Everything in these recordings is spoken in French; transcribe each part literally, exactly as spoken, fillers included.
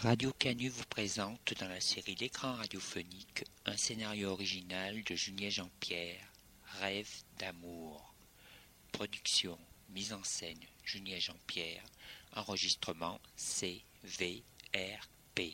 Radio Canu vous présente dans la série L'écran radiophonique un scénario original de Julien Jean-Pierre, Rêve d'amour. Production, mise en scène Julien Jean-Pierre, enregistrement C V R P.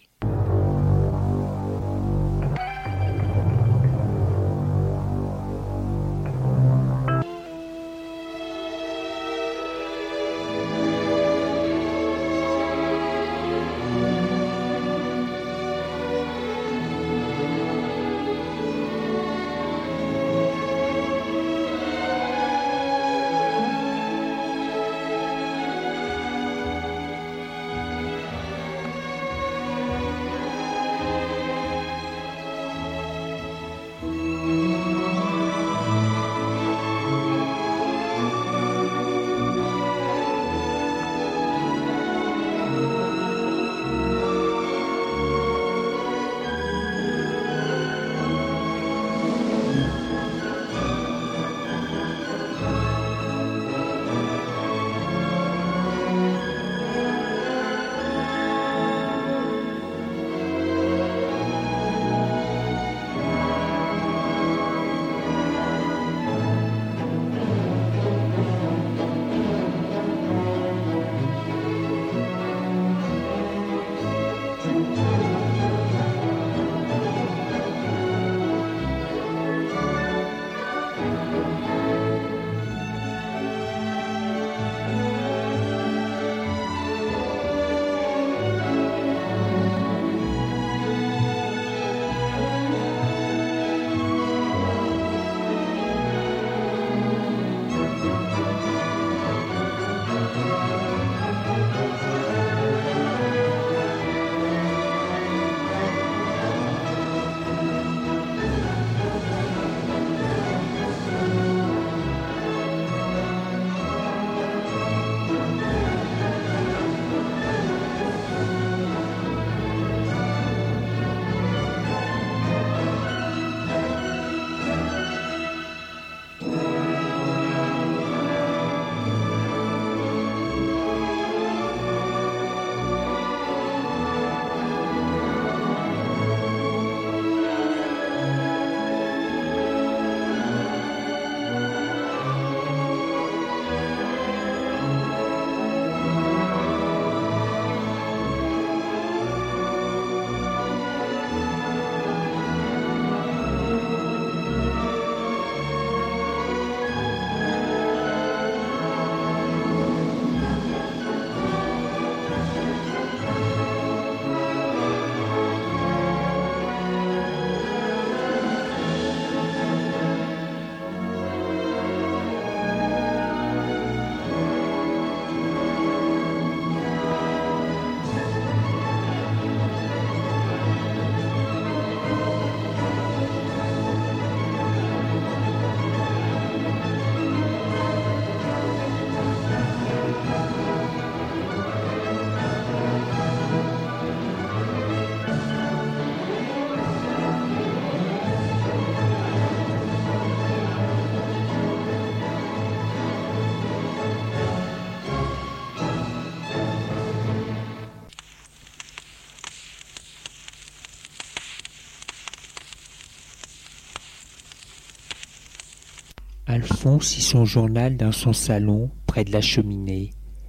Alphonse lit son journal dans son salon, près de la cheminée.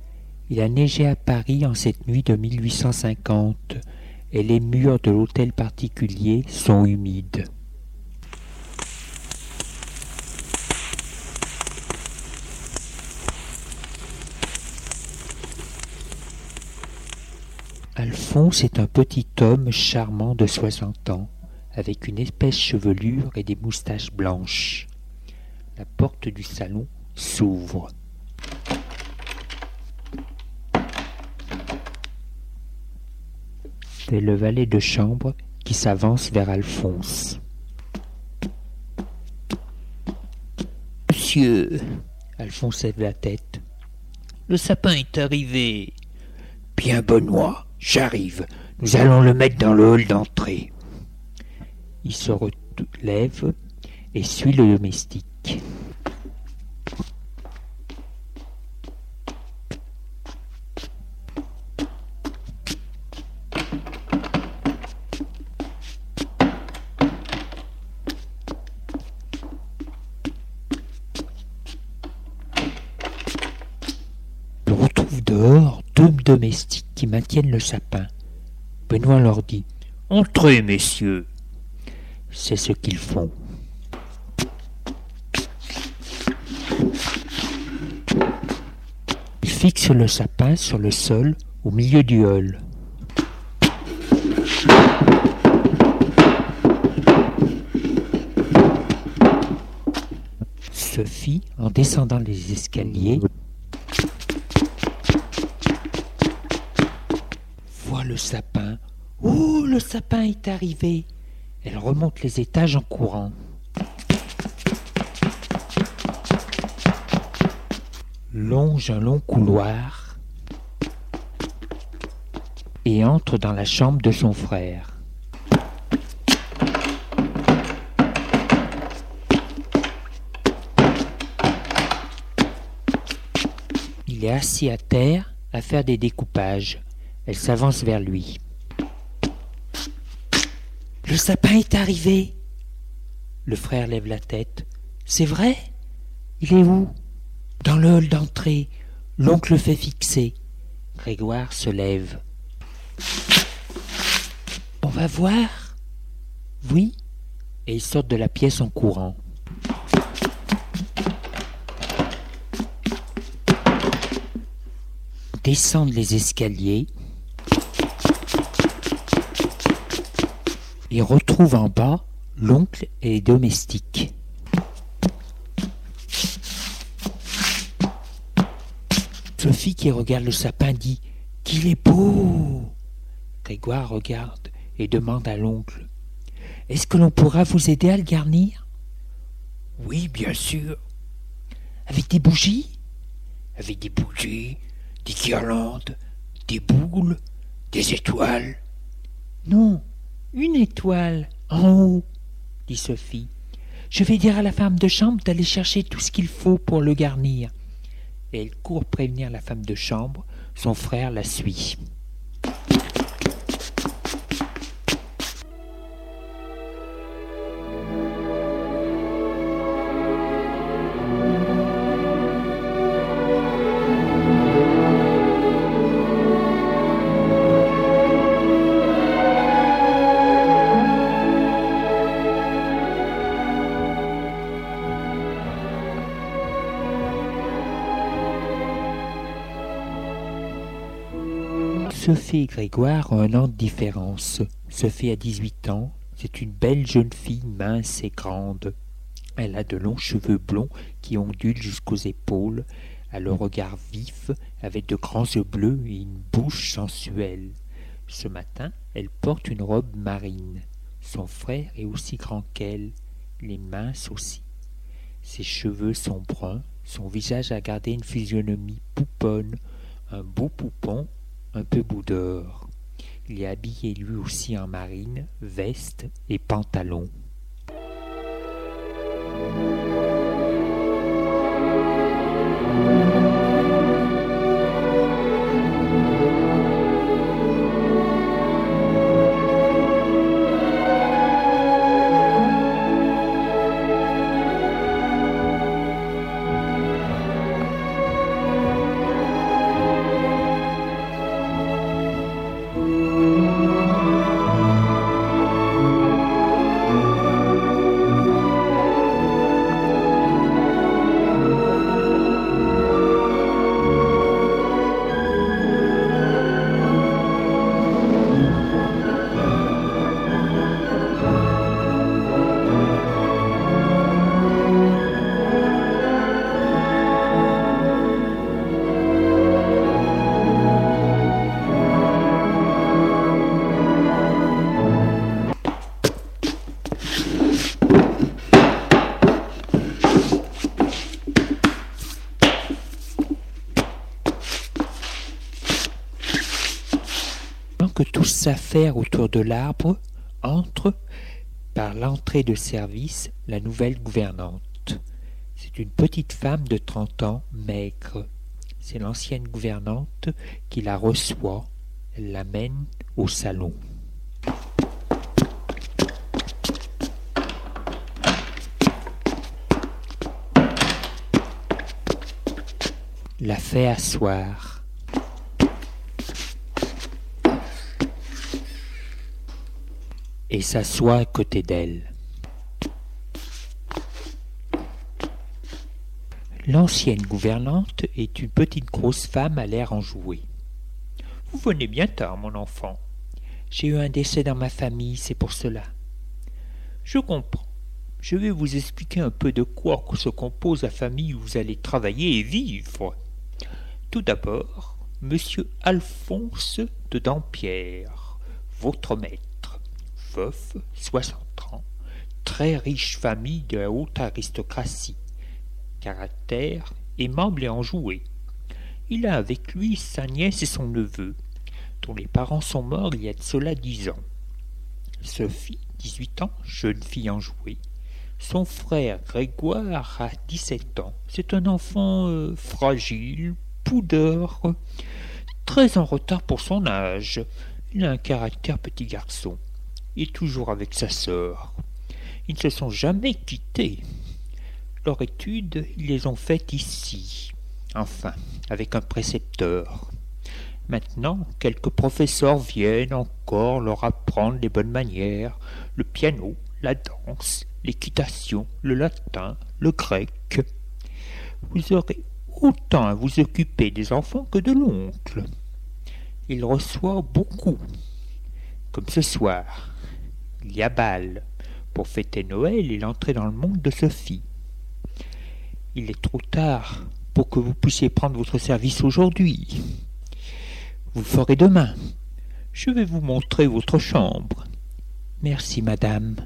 Il a neigé à Paris en cette nuit de mille huit cent cinquante, et les murs de l'hôtel particulier sont humides. Alphonse est un petit homme charmant de soixante ans, avec une épaisse chevelure et des moustaches blanches. La porte du salon s'ouvre. C'est le valet de chambre qui s'avance vers Alphonse. « Monsieur !» Alphonse lève la tête. « Le sapin est arrivé. »« Bien, Benoît, j'arrive. Nous allons le mettre dans le hall d'entrée. » Il se relève et suit le domestique. dehors deux domestiques qui maintiennent le sapin. Benoît leur dit « Entrez, messieurs !» C'est ce qu'ils font. Ils fixent le sapin sur le sol au milieu du hall. Sophie, en descendant les escaliers, voit le sapin. Oh, le sapin est arrivé! Elle remonte les étages en courant. Longe un long couloir et entre dans la chambre de son frère. Il est assis à terre à faire des découpages. Elle s'avance vers lui. « Le sapin est arrivé !» Le frère lève la tête. « C'est vrai ? Il est où ?»« Dans le hall d'entrée. L'oncle le fait fixer. » Grégoire se lève. « On va voir ?»« Oui. » Et ils sortent de la pièce en courant. Descendent les escaliers et retrouvent en bas l'oncle et les domestiques. Sophie, qui regarde le sapin, dit « Qu'il est beau !» Grégoire regarde et demande à l'oncle « Est-ce que l'on pourra vous aider à le garnir ?»« Oui, bien sûr. »« Avec des bougies ?»« Avec des bougies, des guirlandes, des boules, des étoiles. »« Non, une étoile, en haut, » dit Sophie. « Je vais dire à la femme de chambre d'aller chercher tout ce qu'il faut pour le garnir. » Et elle court prévenir la femme de chambre. Son frère la suit. Sophie et Grégoire ont un an de différence. Sophie a dix-huit ans. C'est une belle jeune fille mince et grande. Elle a de longs cheveux blonds qui ondulent jusqu'aux épaules, a le regard vif, avec de grands yeux bleus et une bouche sensuelle. Ce matin, elle porte une robe marine. Son frère est aussi grand qu'elle, il est mince aussi. Ses cheveux sont bruns, son visage a gardé une physionomie pouponne, un beau poupon, un peu boudeur. Il est habillé lui aussi en marine, veste et pantalon. Que tout s'affaire autour de l'arbre, entre, par l'entrée de service, la nouvelle gouvernante. C'est une petite femme de trente ans, maigre. C'est l'ancienne gouvernante qui la reçoit. Elle l'amène au salon. La fait asseoir. et s'assoit à côté d'elle. L'ancienne gouvernante est une petite grosse femme à l'air enjoué. « Vous venez bien tard, mon enfant. J'ai eu un décès dans ma famille, c'est pour cela. »« Je comprends. Je vais vous expliquer un peu de quoi se compose la famille où vous allez travailler et vivre. Tout d'abord, Monsieur Alphonse de Dampierre, votre maître, veuf, soixante ans, très riche famille de la haute aristocratie, caractère aimable et enjoué. Il a avec lui sa nièce et son neveu, dont les parents sont morts il y a de cela dix ans. Sophie, dix-huit ans, jeune fille enjouée. Son frère Grégoire a dix-sept ans. C'est un enfant euh, fragile, poudeur, très en retard pour son âge. Il a un caractère petit garçon. Il est toujours avec sa sœur. Ils ne se sont jamais quittés. Leurs études, ils les ont faites ici, enfin, avec un précepteur. Maintenant, quelques professeurs viennent encore leur apprendre les bonnes manières, le piano, la danse, l'équitation, le latin, le grec. Vous aurez autant à vous occuper des enfants que de l'oncle. Il reçoit beaucoup, comme ce soir. Il y a bal pour fêter Noël et l'entrée dans le monde de Sophie. Il est trop tard pour que vous puissiez prendre votre service aujourd'hui. Vous le ferez demain. Je vais vous montrer votre chambre. Merci, madame.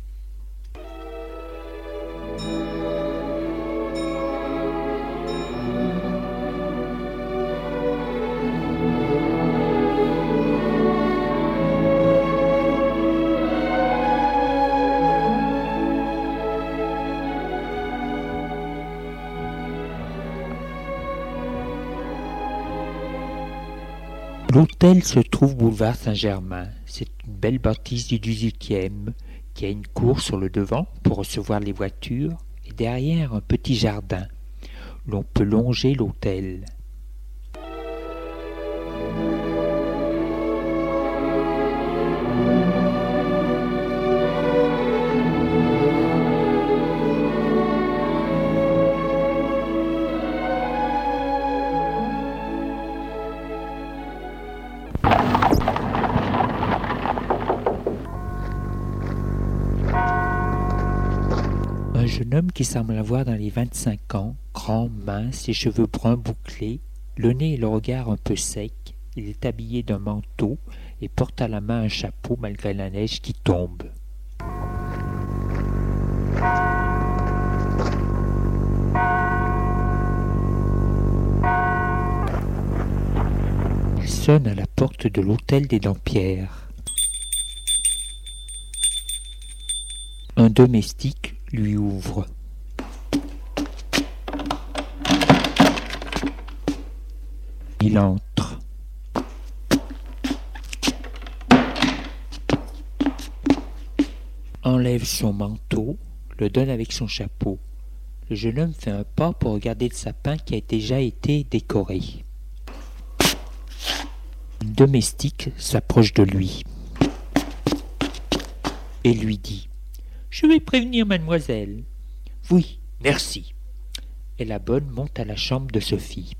L'hôtel se trouve boulevard Saint-Germain. C'est une belle bâtisse du dix-huitième qui a une cour sur le devant pour recevoir les voitures et derrière un petit jardin. L'on peut longer l'hôtel. Un jeune homme qui semble avoir dans les vingt-cinq ans, grand, mince, les cheveux bruns bouclés, le nez et le regard un peu sec. Il est habillé d'un manteau et porte à la main un chapeau malgré la neige qui tombe. Il sonne à la porte de l'hôtel des Dampierre. Un domestique lui ouvre. Il entre. Enlève son manteau, le donne avec son chapeau. Le jeune homme fait un pas pour regarder le sapin qui a déjà été décoré. Une domestique s'approche de lui et lui dit: « Je vais prévenir mademoiselle. »« Oui, merci. » Et la bonne monte à la chambre de Sophie.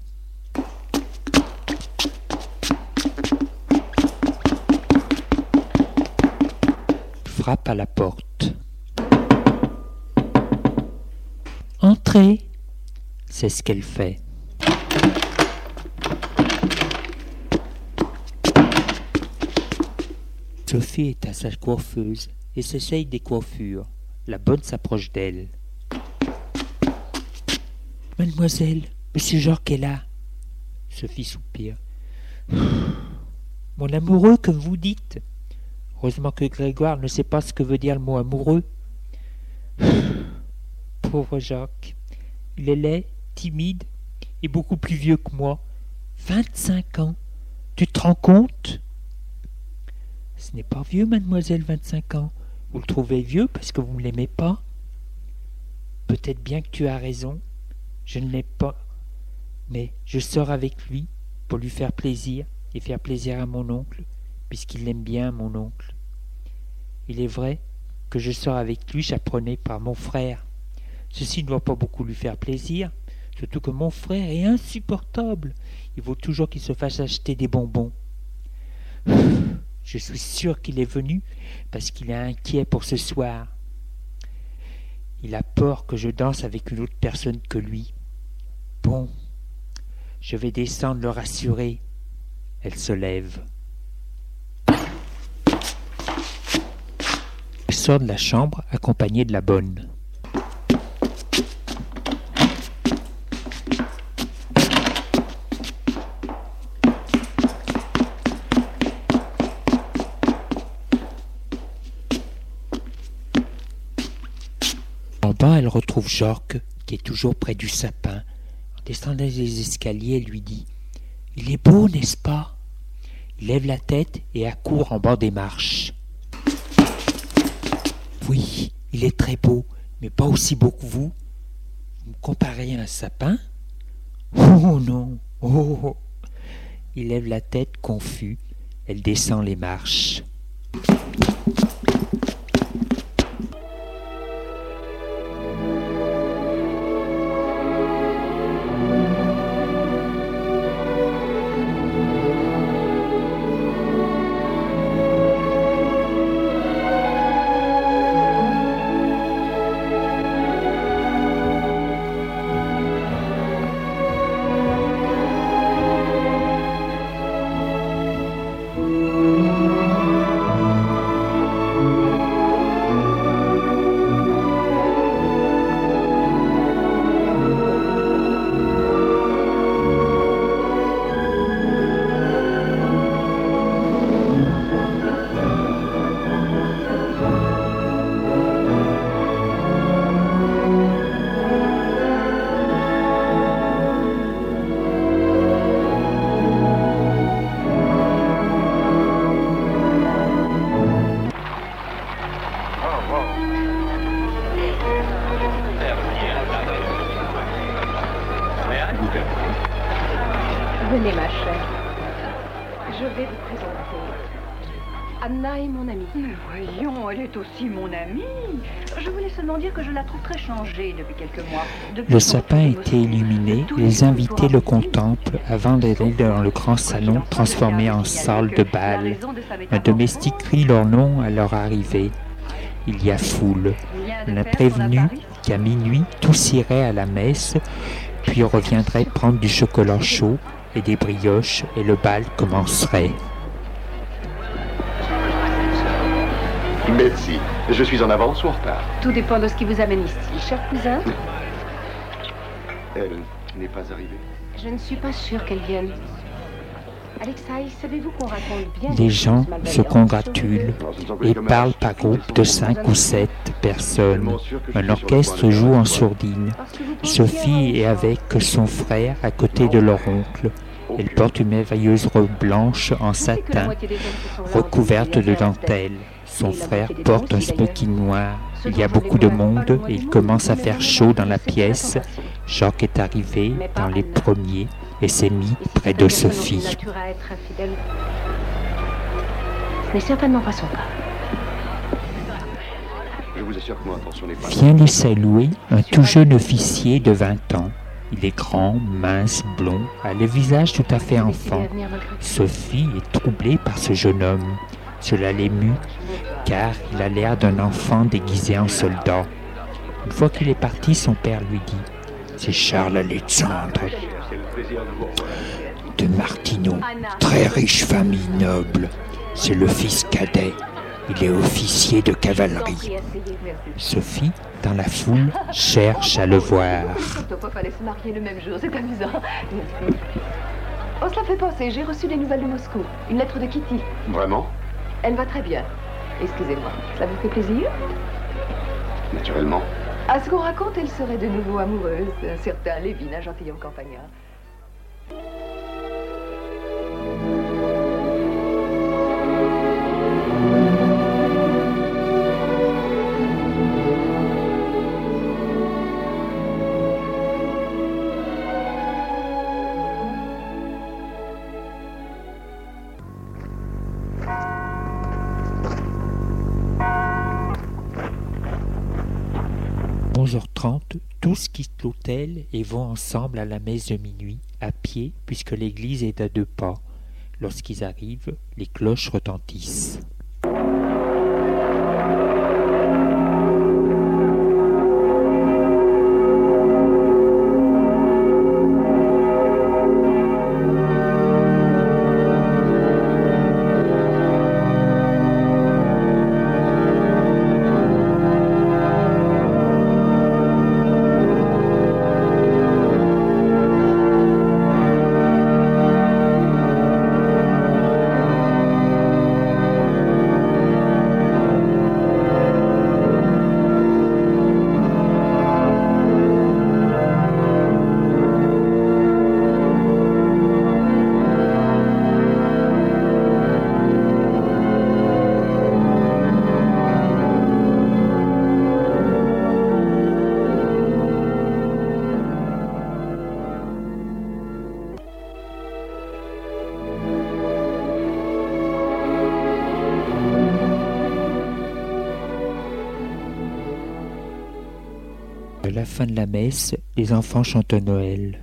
Frappe à la porte. « Entrez !» C'est ce qu'elle fait. Sophie est à sa coiffeuse et s'essaye des coiffures. La bonne s'approche d'elle. « Mademoiselle, monsieur Jacques est là. » Sophie soupire. « Mon amoureux, comme vous dites. Heureusement que Grégoire ne sait pas ce que veut dire le mot amoureux. » Pauvre Jacques. Il est laid, timide et beaucoup plus vieux que moi. Vingt-cinq ans. Tu te rends compte ? Ce n'est pas vieux, mademoiselle, vingt-cinq ans. Vous le trouvez vieux parce que vous ne l'aimez pas ? Peut-être bien que tu as raison. Je ne l'aime pas. Mais je sors avec lui pour lui faire plaisir et faire plaisir à mon oncle, puisqu'il l'aime bien, mon oncle. Il est vrai que je sors avec lui chaperonné par mon frère. Ceci ne doit pas beaucoup lui faire plaisir, surtout que mon frère est insupportable. Il faut toujours qu'il se fasse acheter des bonbons. Je suis sûr qu'il est venu parce qu'il est inquiet pour ce soir. Il a peur que je danse avec une autre personne que lui. Bon, je vais descendre le rassurer. Elle se lève. Elle sort de la chambre accompagnée de la bonne. En bas, elle retrouve Jorque, qui est toujours près du sapin. En descendant les escaliers, elle lui dit « Il est beau, n'est-ce pas ?» Il lève la tête et accourt en bas des marches. « Oui, il est très beau, mais pas aussi beau que vous. Vous me comparez à un sapin ?»« Oh non, oh !» Il lève la tête confus. Elle descend les marches. Venez, ma chère. Je vais vous présenter. Anna est mon amie. Mais voyons, elle est aussi mon amie. Je voulais seulement dire que je la trouve très changée depuis quelques mois. Depuis Le sapin était illuminé, les invités le contemplent avant d'aller dans le grand salon transformé en salle de bal. Un domestique crie leur nom à leur arrivée. Il y a foule. On a prévenu qu'à minuit, tous iraient à la messe, puis reviendraient prendre du chocolat chaud et des brioches, et le bal commencerait. Betsy, je suis en avance ou en retard? Tout dépend de ce qui vous amène ici, cher cousin. Elle n'est pas arrivée. Je ne suis pas sûre qu'elle vienne. Alexaï, savez-vous qu'on raconte bien... Les gens se congratulent et parlent par groupe de cinq ou sept personnes. Un orchestre joue en sourdine. Sophie est avec son frère à côté de leur oncle. Elle porte une merveilleuse robe blanche en satin, recouverte de dentelle. Son frère porte un smoking noir. Il y a beaucoup de monde et il commence à faire chaud dans la pièce. Jacques est arrivé dans les premiers et s'est mis près de Sophie. Ce n'est certainement pas son cas. Je vous assure que mon intention n'est pas... Vient les saluer un tout jeune officier de vingt ans. Il est grand, mince, blond, a le visage tout à fait enfant. Sophie est troublée par ce jeune homme. Cela l'émut, car il a l'air d'un enfant déguisé en soldat. Une fois qu'il est parti, son père lui dit « C'est Charles Alexandre de Martineau, très riche famille noble. C'est le fils cadet. Il est officier de cavalerie. » Sophie, dans la foule, cherche à le voir. Papa fallait se marier le même jour, c'est amusant. Oh, cela fait penser, j'ai reçu des nouvelles de Moscou. Une lettre de Kitty. Vraiment? Elle va très bien. Excusez-moi, cela vous fait plaisir? Naturellement. À ce qu'on raconte, elle serait de nouveau amoureuse d'un certain Lévin, un gentilhomme campagnard. trente, tous quittent l'hôtel et vont ensemble à la messe de minuit, à pied, puisque l'église est à deux pas. Lorsqu'ils arrivent, les cloches retentissent. À la fin de la messe, les enfants chantent Noël.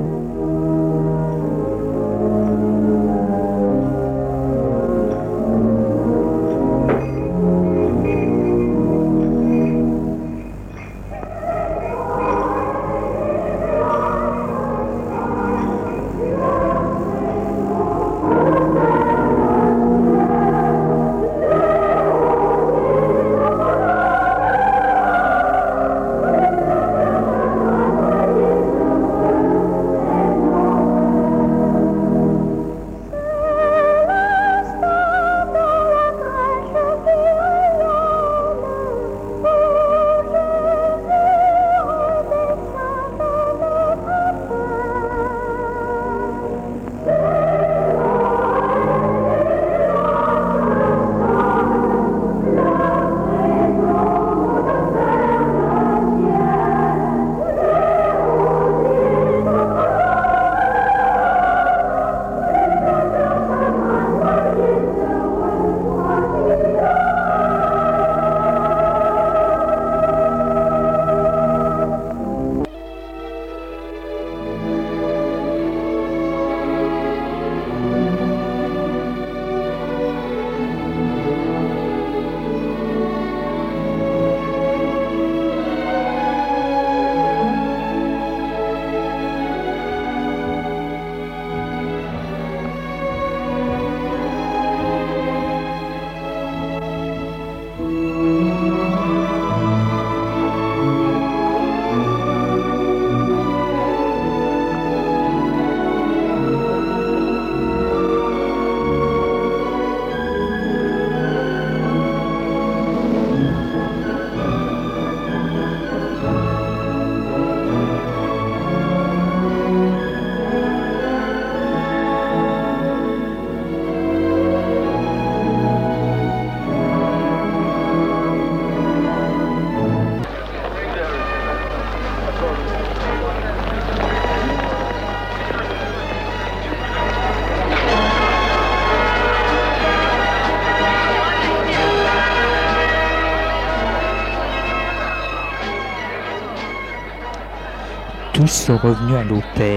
Tous sont revenus à l'hôtel.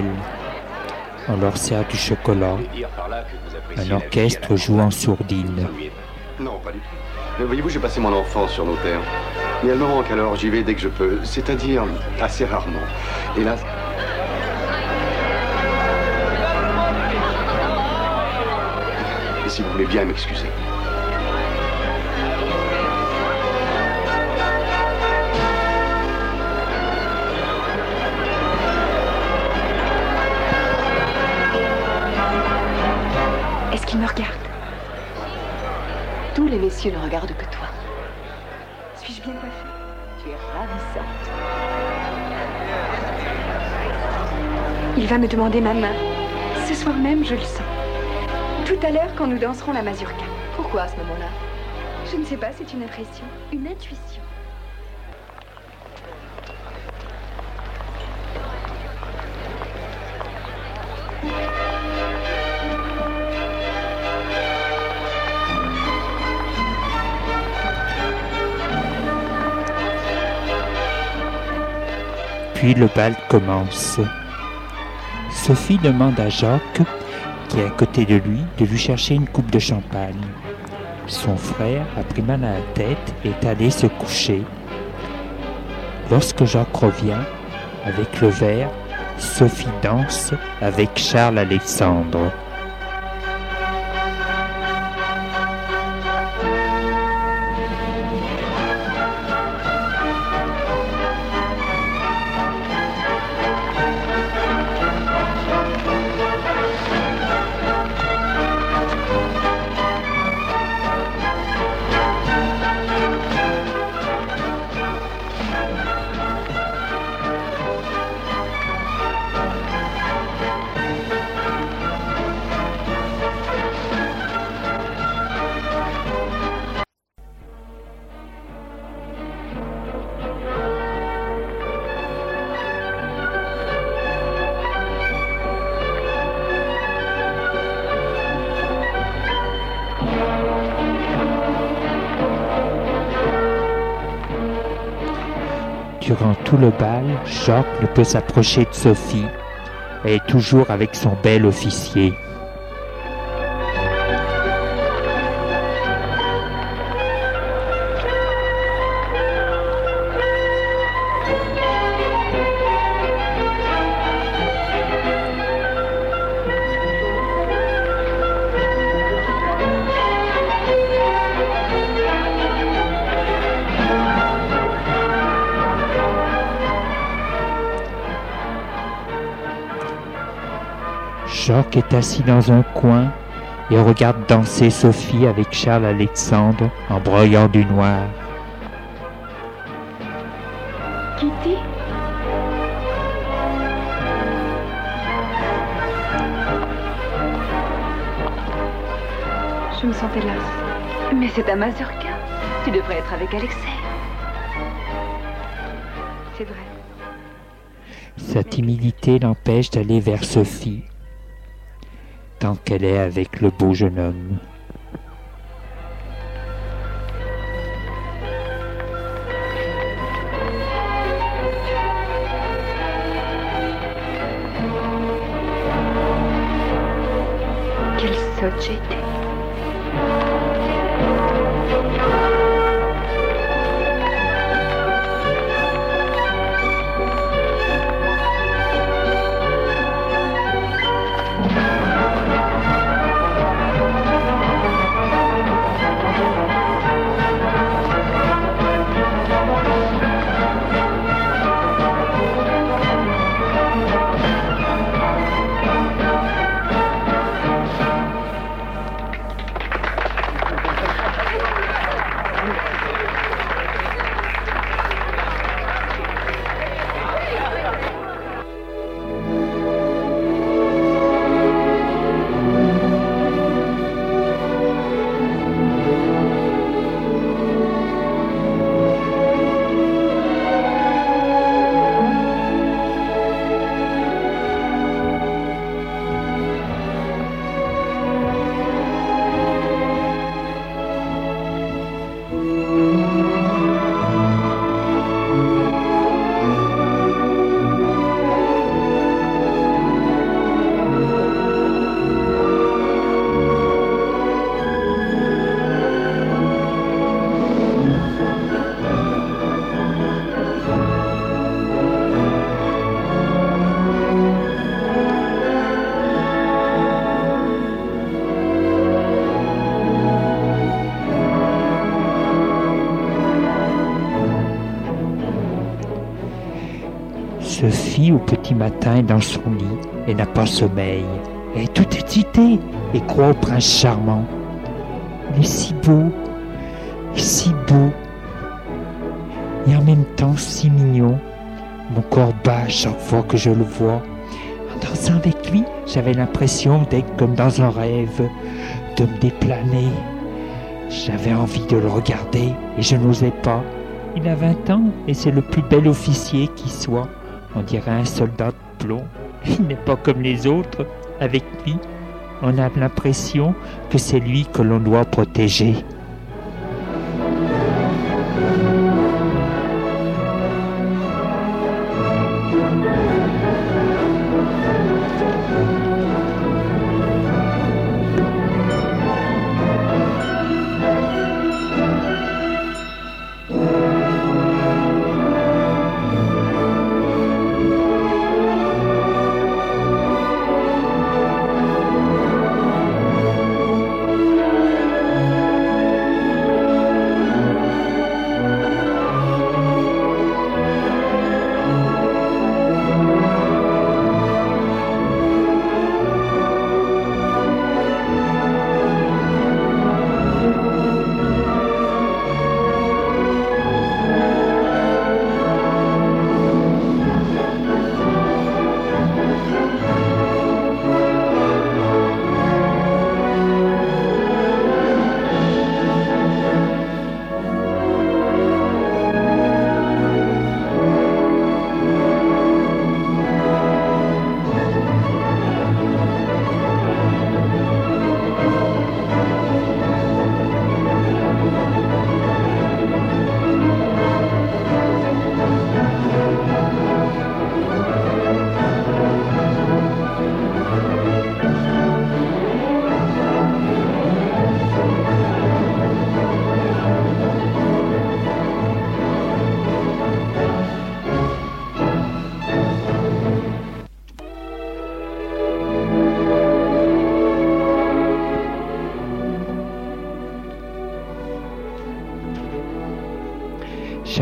On leur sert du chocolat. Un orchestre joue en sourdine. Non, pas du tout. Mais voyez-vous, j'ai passé mon enfance sur nos terres. Et elle me manque, alors j'y vais dès que je peux. C'est-à-dire assez rarement. Hélas. Et si vous voulez bien m'excuser. Est-ce qu'il me regarde? Tous les messieurs ne regardent que toi. Suis-je bien coiffée? Tu es ravissante. Il va me demander ma main. Ce soir même, je le sens. Tout à l'heure, quand nous danserons la mazurka. Pourquoi à ce moment-là? Je ne sais pas, c'est une impression, une intuition. Puis le bal commence. Sophie demande à Jacques, qui est à côté de lui, de lui chercher une coupe de champagne. Son frère a pris mal à la tête et est allé se coucher. Lorsque Jacques revient, avec le verre, Sophie danse avec Charles Alexandre. Durant tout le bal, Jacques ne peut s'approcher de Sophie. Elle est toujours avec son bel officier. Jacques est assis dans un coin et regarde danser Sophie avec Charles Alexandre en broyant du noir. Kitty? Je me sentais lasse. Mais c'est un mazurka. Tu devrais être avec Alexei. C'est vrai. Sa timidité l'empêche d'aller vers Sophie, tant qu'elle est avec le beau jeune homme. Quelle sotte j'ai été. Sophie, au petit matin, est dans son lit et n'a pas sommeil. Elle est toute excitée et croit au prince charmant. Il est si beau, si beau, et en même temps si mignon. Mon corps bat chaque fois que je le vois. En dansant avec lui, j'avais l'impression d'être comme dans un rêve, de me déplaner. J'avais envie de le regarder et je n'osais pas. Il a vingt ans et c'est le plus bel officier qui soit. On dirait un soldat de plomb. Il n'est pas comme les autres. Avec lui, on a l'impression que c'est lui que l'on doit protéger.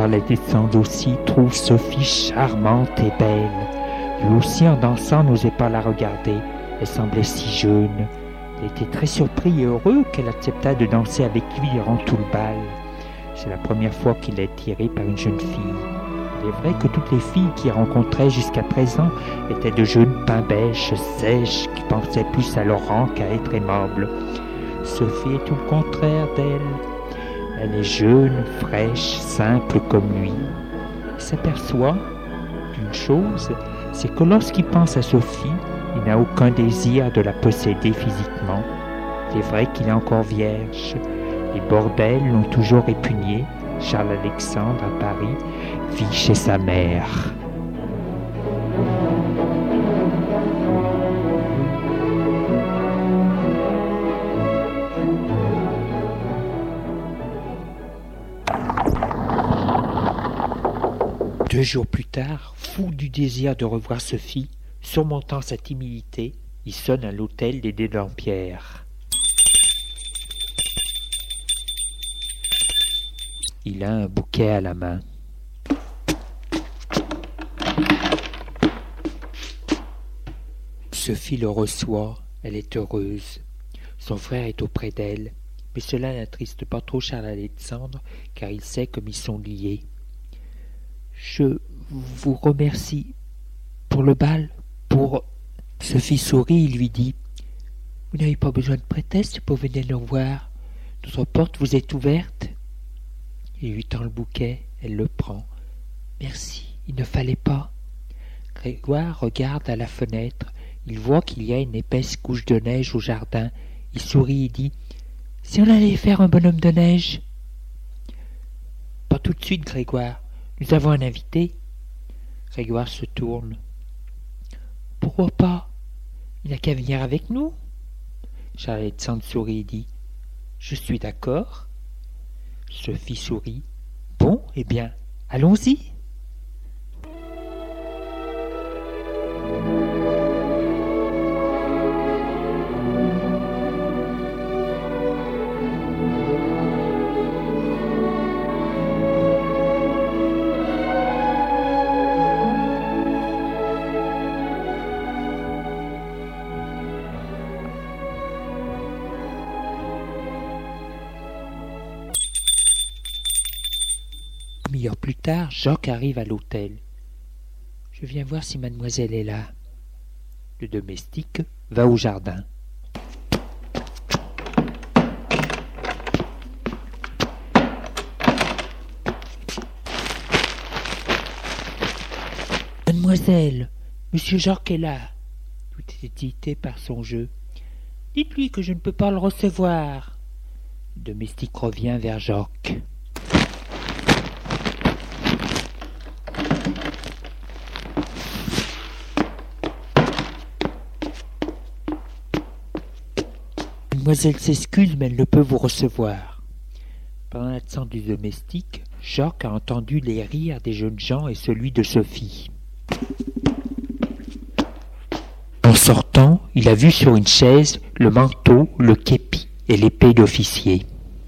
Charles Alexandre aussi trouve Sophie charmante et belle. Lui aussi, en dansant, n'osait pas la regarder. Elle semblait si jeune. Il était très surpris et heureux qu'elle acceptât de danser avec lui durant tout le bal. C'est la première fois qu'il est attiré par une jeune fille. Il est vrai que toutes les filles qu'il rencontrait jusqu'à présent étaient de jeunes pain-bêches, sèches, qui pensaient plus à leur rang qu'à être aimables. Sophie est tout le contraire d'elle. Elle est jeune, fraîche, simple comme lui. Il s'aperçoit d'une chose, c'est que lorsqu'il pense à Sophie, il n'a aucun désir de la posséder physiquement. Il est vrai qu'il est encore vierge. Les bordels l'ont toujours répugné. Charles Alexandre, à Paris, vit chez sa mère. Deux jours plus tard, fou du désir de revoir Sophie, surmontant sa timidité, il sonne à l'hôtel des Dampierre. Il a un bouquet à la main. Sophie le reçoit, elle est heureuse. Son frère est auprès d'elle, mais cela n'attriste pas trop Charles Alexandre, car il sait comme ils sont liés. Je vous remercie pour le bal, pour... Sophie sourit et lui dit « Vous n'avez pas besoin de prétexte pour venir nous voir. Notre porte vous est ouverte. » Il lui tend le bouquet, elle le prend. « Merci, il ne fallait pas. » Grégoire regarde à la fenêtre. Il voit qu'il y a une épaisse couche de neige au jardin. Il sourit et dit « Si on allait faire un bonhomme de neige ?» ?»« Pas tout de suite, Grégoire. Nous avons un invité. » Grégoire se tourne. « Pourquoi pas? Il n'a qu'à venir avec nous. » Charles Alexandre sourit et dit « Je suis d'accord. » Sophie sourit. « Bon, eh bien, allons-y. » Une heure plus tard, Jacques arrive à l'hôtel. « Je viens voir si mademoiselle est là. » Le domestique va au jardin. « Mademoiselle, monsieur Jacques est là. » Tout est excité par son jeu. « Dites-lui que je ne peux pas le recevoir. » Le domestique revient vers Jacques. Mademoiselle s'excuse, mais elle ne peut vous recevoir. Pendant l'absence du domestique, Jacques a entendu les rires des jeunes gens et celui de Sophie. En sortant, il a vu sur une chaise le manteau, le képi et l'épée d'officier.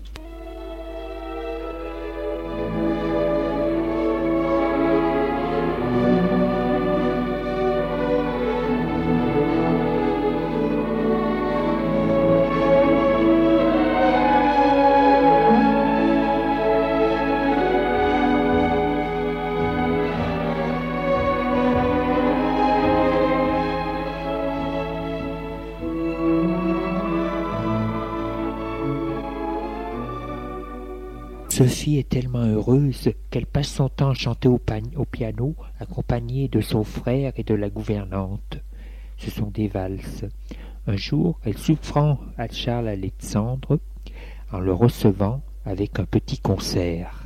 Sophie est tellement heureuse qu'elle passe son temps à chanter au, au piano, accompagnée de son frère et de la gouvernante. Ce sont des valses. Un jour, elle surprend à Charles Alexandre en le recevant avec un petit concert.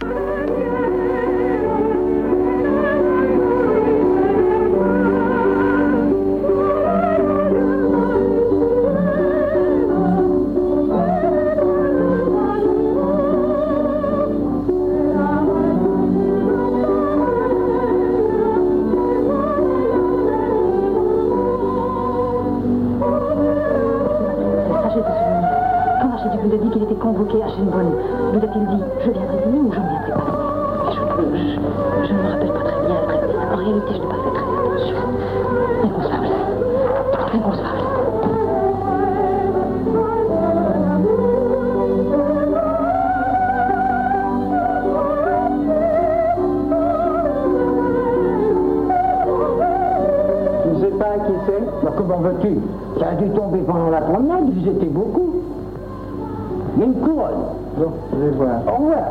Convoqué à Shenbon. Nous a-t-il dit, je viendrai dîner ou je ne viendrai pas? Je, vérité, je n'ai pas fait très attention. Inconcevable. Inconcevable. Tu ne sais pas qui c'est? Alors comment veux-tu? Ça a dû tomber pendant la promenade, vous étiez beaucoup. Il y a une couronne. Bon, je vais voir. Au revoir.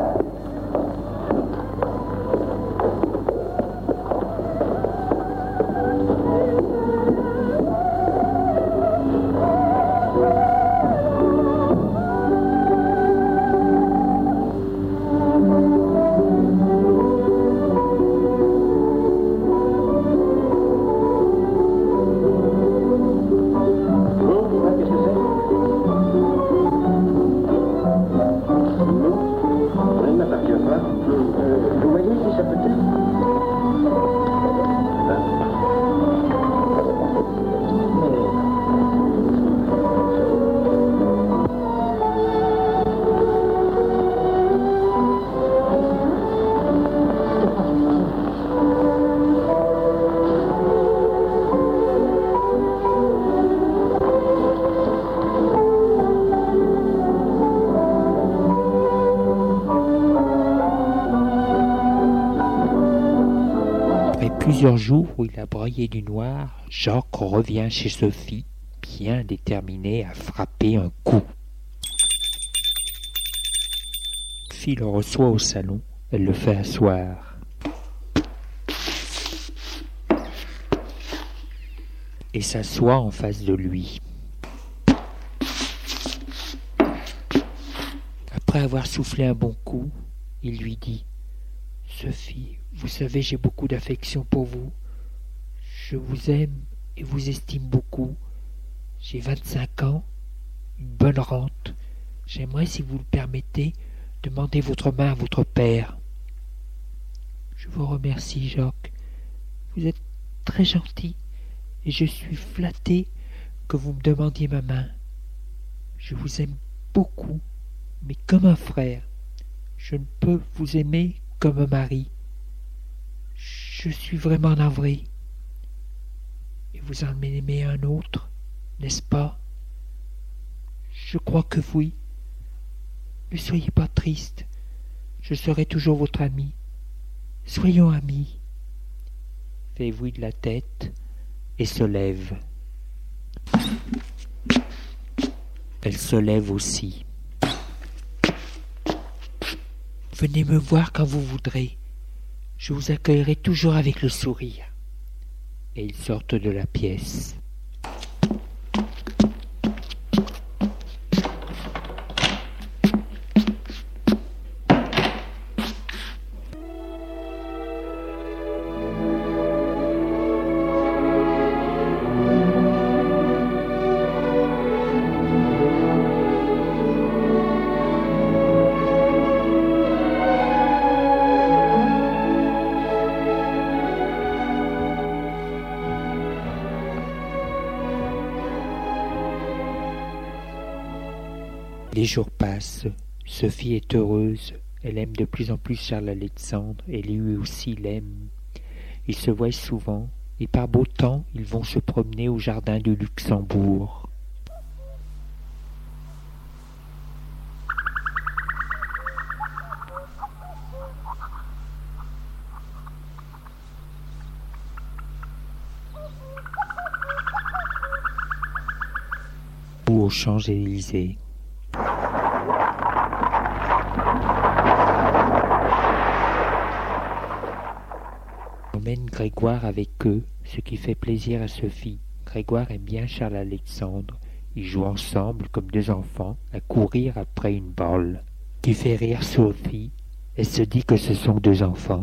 Plusieurs jours où il a broyé du noir, Jacques revient chez Sophie, bien déterminé à frapper un coup. Sophie le reçoit au salon, elle le fait asseoir. Et s'assoit en face de lui. Après avoir soufflé un bon coup, il lui dit « Sophie, vous savez, j'ai beaucoup d'affection pour vous. Je vous aime et vous estime beaucoup. J'ai vingt-cinq ans, une bonne rente. J'aimerais, si vous le permettez, demander votre main à votre père. » « Je vous remercie, Jacques. Vous êtes très gentil et je suis flatté que vous me demandiez ma main. Je vous aime beaucoup, mais comme un frère. Je ne peux vous aimer comme un mari. Je suis vraiment navré. Et vous en aimez un autre, n'est-ce pas? Je crois que oui. Ne soyez pas triste. Je serai toujours votre ami. Soyons amis. Fait oui de la tête et se lève. Elle se lève aussi. Venez me voir quand vous voudrez. Je vous accueillerai toujours avec le sourire. Et ils sortent de la pièce. Les jours passent, Sophie est heureuse, elle aime de plus en plus Charles-Alexandre, et lui aussi l'aime. Ils se voient souvent, et par beau temps, ils vont se promener au jardin du Luxembourg. Ou aux Champs-Élysées. On emmène Grégoire avec eux, ce qui fait plaisir à Sophie. Grégoire aime bien Charles-Alexandre. Ils jouent ensemble comme deux enfants à courir après une balle. Qui fait rire Sophie. Elle se dit que ce sont deux enfants.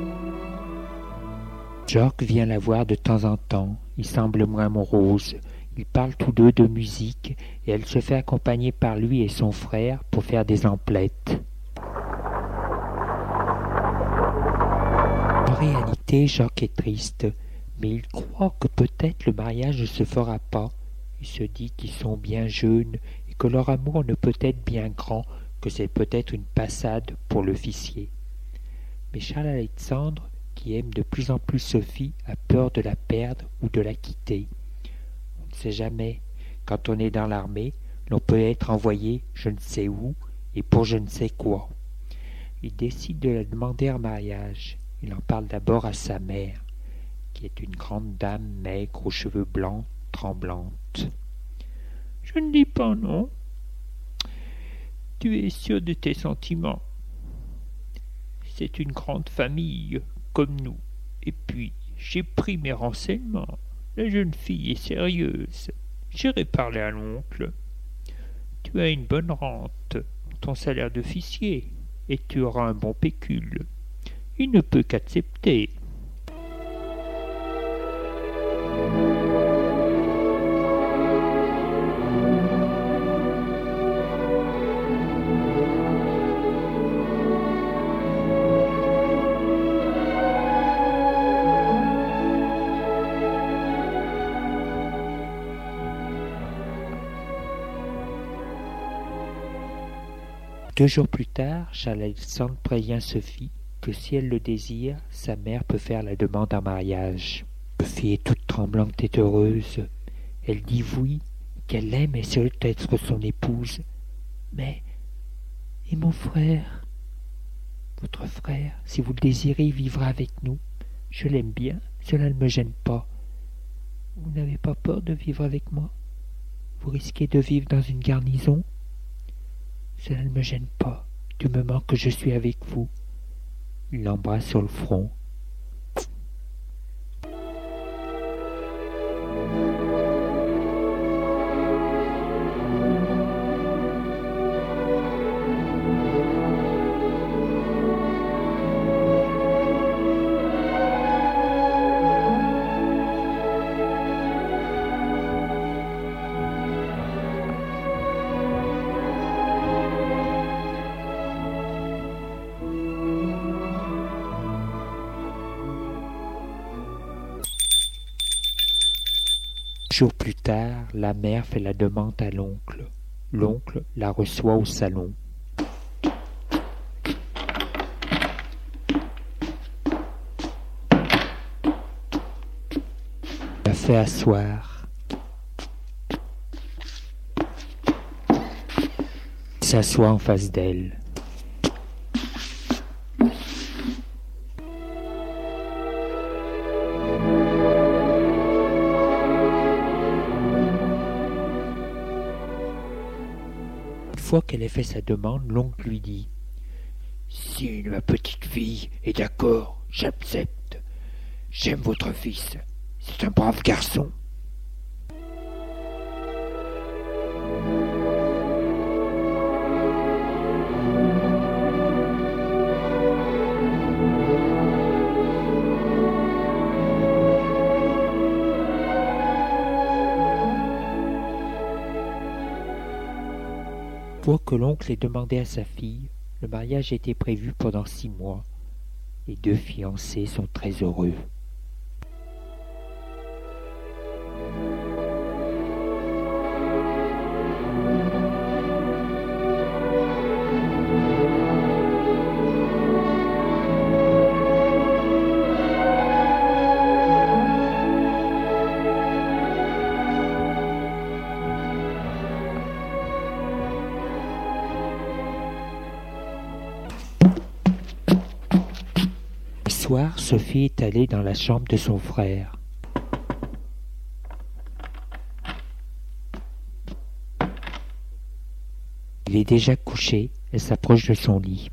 Jacques vient la voir de temps en temps. Il semble moins morose. Ils parlent tous deux de musique et elle se fait accompagner par lui et son frère pour faire des emplettes. En réalité, Jacques est triste, mais il croit que peut-être le mariage ne se fera pas. Il se dit qu'ils sont bien jeunes et que leur amour ne peut être bien grand, que c'est peut-être une passade pour l'officier. Mais Charles-Alexandre, qui aime de plus en plus Sophie, a peur de la perdre ou de la quitter. On ne sait jamais. Quand on est dans l'armée, l'on peut être envoyé je ne sais où et pour je ne sais quoi. Il décide de la demander en mariage. Il en parle d'abord à sa mère, qui est une grande dame maigre aux cheveux blancs, tremblante. « Je ne dis pas non. Tu es sûr de tes sentiments. C'est une grande famille, comme nous. Et puis, j'ai pris mes renseignements. La jeune fille est sérieuse. J'irai parler à l'oncle. Tu as une bonne rente, ton salaire d'officier, et tu auras un bon pécule. Il ne peut qu'accepter. » Deux jours plus tard, Charles-Alexandre prévient Sophie que si elle le désire, sa mère peut faire la demande en mariage. Sophie est toute tremblante et heureuse. Elle dit oui, qu'elle l'aime et souhaite être son épouse. Mais, et mon frère? Votre frère, si vous le désirez, vivra avec nous. Je l'aime bien, cela ne me gêne pas. Vous n'avez pas peur de vivre avec moi? Vous risquez de vivre dans une garnison? Cela ne me gêne pas, du moment que je suis avec vous. Il l'embrasse sur le front. Jours plus tard, la mère fait la demande à l'oncle. L'oncle la reçoit au salon. La fait asseoir. Il s'assoit en face d'elle. Une fois qu'elle ait fait sa demande, l'oncle lui dit « Si ma petite fille est d'accord, j'accepte. J'aime votre fils. C'est un brave garçon. » Une fois que l'oncle ait demandé à sa fille, le mariage était prévu pendant six mois. Les deux fiancés sont très heureux. Le soir, Sophie est allée dans la chambre de son frère. Il est déjà couché, elle s'approche de son lit.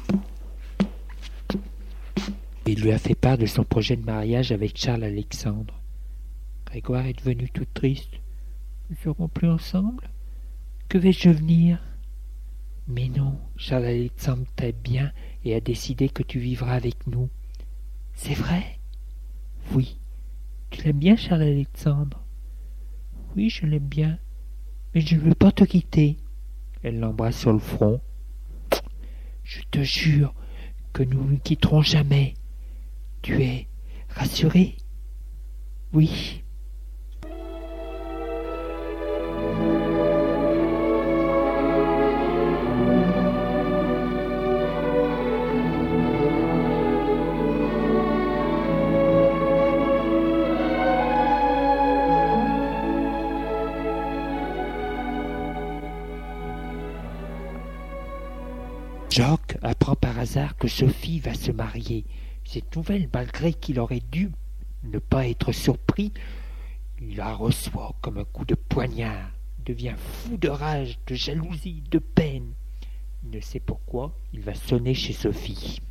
Il lui a fait part de son projet de mariage avec Charles-Alexandre. Grégoire est devenu tout triste. Nous ne serons plus ensemble? Que vais-je devenir? Mais non, Charles-Alexandre t'aime bien et a décidé que tu vivras avec nous. C'est vrai? Oui. Tu l'aimes bien, Charles-Alexandre? Oui, je l'aime bien, mais je ne veux pas te quitter. Elle l'embrasse sur le front. Je te jure que nous ne quitterons jamais. Tu es rassuré? Oui. Jock apprend par hasard que Sophie va se marier. Cette nouvelle, malgré qu'il aurait dû ne pas être surpris, il la reçoit comme un coup de poignard. Il devient fou de rage, de jalousie, de peine. Il ne sait pourquoi, il va sonner chez Sophie.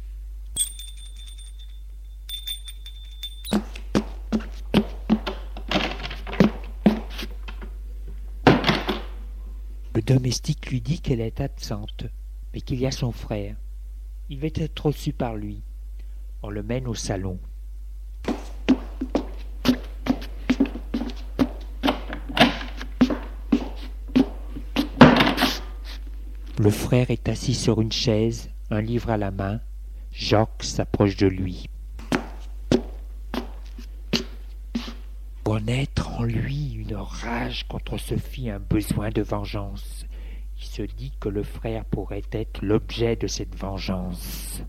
Le domestique lui dit qu'elle est absente, mais qu'il y a son frère. Il va être reçu par lui. On le mène au salon. Le frère est assis sur une chaise, un livre à la main. Jock s'approche de lui. Doit naître en lui une rage contre Sophie, un besoin de vengeance. Il se dit que le frère pourrait être l'objet de cette vengeance.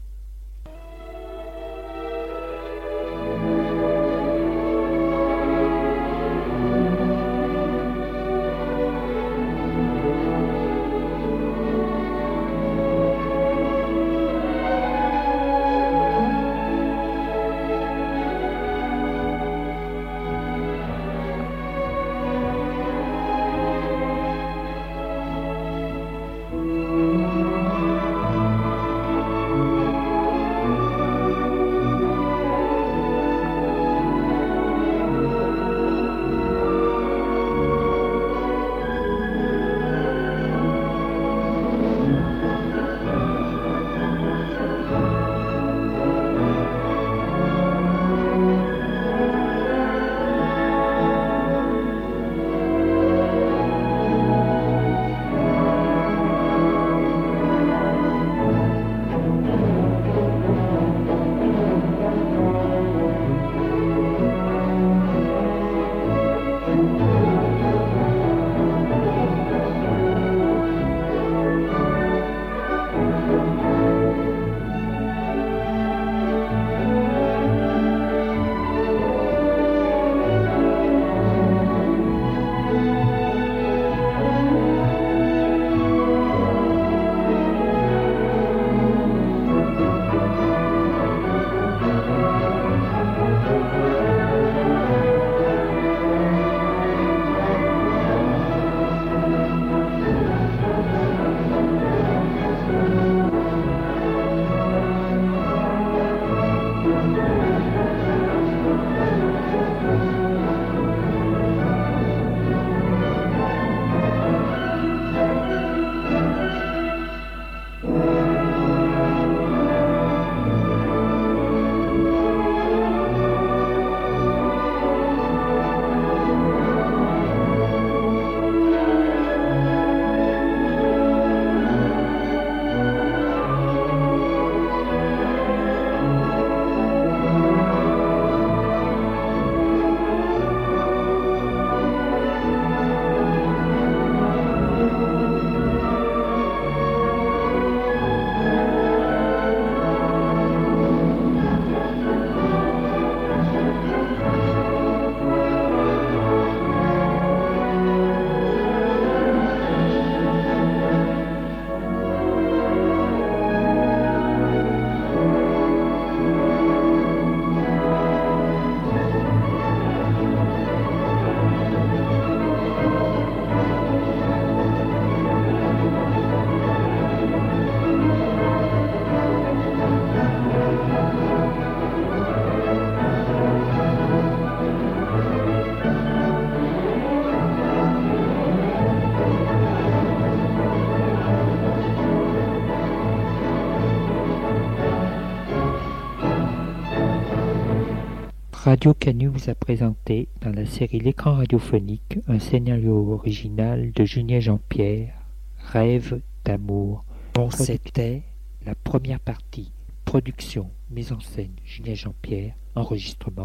Radio Canu vous a présenté, dans la série L'écran radiophonique, un scénario original de Julien Jean-Pierre, Rêve d'amour. Bon, c'était la première partie. Production, mise en scène, Julien Jean-Pierre, enregistrement,